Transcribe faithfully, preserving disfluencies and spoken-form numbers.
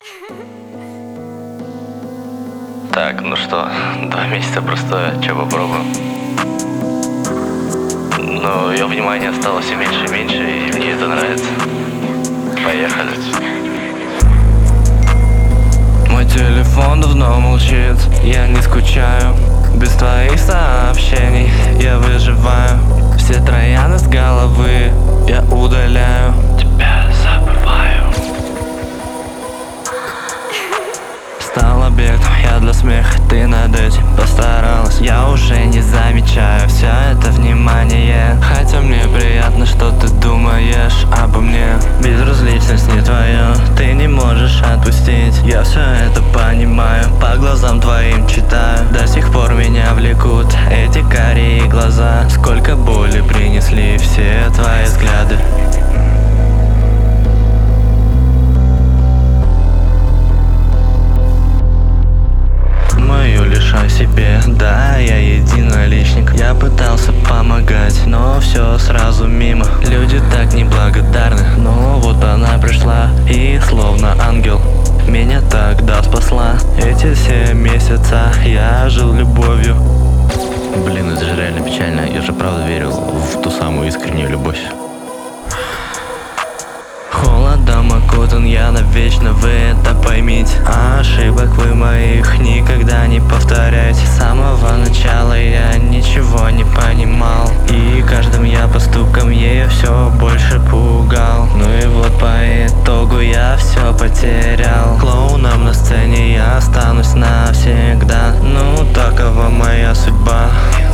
Так, ну что, два месяца простоя, че попробуем? Но ее внимание стало все меньше и меньше, и мне это нравится. Поехали. Мой телефон давно молчит, я не скучаю. Без твоих сообщений я выживаю. Все трояны с головы я удаляю. Тебя забываю. Стал объектом я для смеха, ты над этим постаралась. Я уже не замечаю все это внимание. Хотя мне приятно, что ты думаешь обо мне. Безразличность не твоя, ты не можешь отпустить. Я все это понимаю, по глазам твоим читаю. До сих пор меня влекут эти карие глаза. Сколько боли принесли все твои взгляды. О себе, да, я единоличник. Я пытался помогать, но все сразу мимо. Люди так неблагодарны, но вот она пришла и словно ангел меня тогда спасла. Эти все месяца я жил любовью. Блин, это же реально печально. Я же правда верил в ту самую искреннюю любовь. Холодом окутан я навечно, вы это поймите. Ошибок вы моих никогда не повторяйте. С самого начала я ничего не понимал, и каждым я поступком ее все больше пугал. Ну и вот по итогу я все потерял. Клоуном на сцене я останусь навсегда. Ну такова моя судьба.